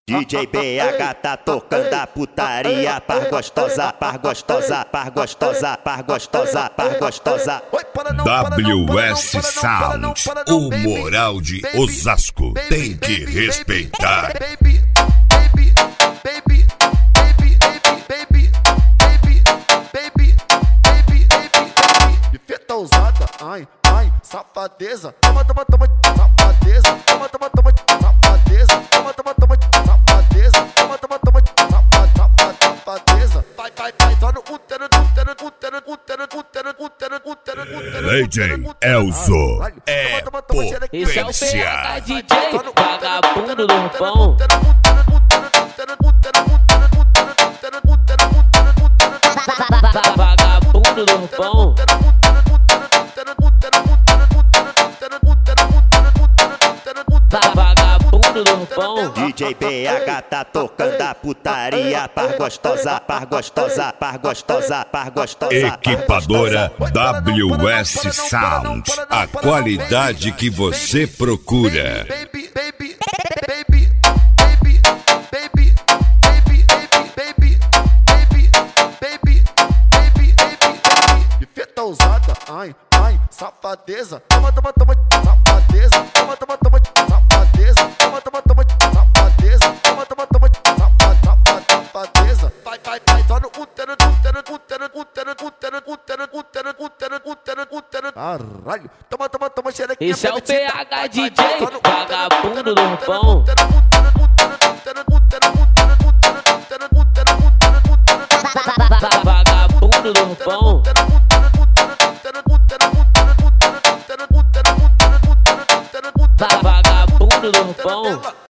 DJ BH tá tocando a putaria, par gostosa, par gostosa, par gostosa, par gostosa, par gostosa. WS Sound, o moral de Osasco tem que respeitar. Feta usada, ai, ai, safadeza. Toma, toma, toma, safadeza. Toma, toma, toma, safadeza. Toma, toma, toma, safadeza. Toma, toma, toma, safadeza. Vai, vai, vai, só no útero, útero, útero, útero, útero, útero, útero, útero. Legend Elzo é Esse é o potência. PH DJ, vagabundo do pão. Vagabundo do pão. Vagabundo do pão. DJ BH tá tocando a putaria, par gostosa, par gostosa, par gostosa, par gostosa. Equipadora WS Sound, a qualidade que você procura. Baby, baby, baby, baby, baby, baby, baby, baby, baby, baby, baby. Feta usada, ai, ai, safadeza. Toma, toma, toma, safadeza. Toma, toma, toma, safadeza. Toma, toma, toma, safadeza. Toma, toma, toma, safadeza. Vai, vai, vai, só no útero, útero, útero, útero, útero, útero, útero, útero, útero, útero. Caralho, toma, toma, toma, xerequinha. Esse é o PH DJ, vagabundo do pão. Útero, útero, útero, útero, útero, útero.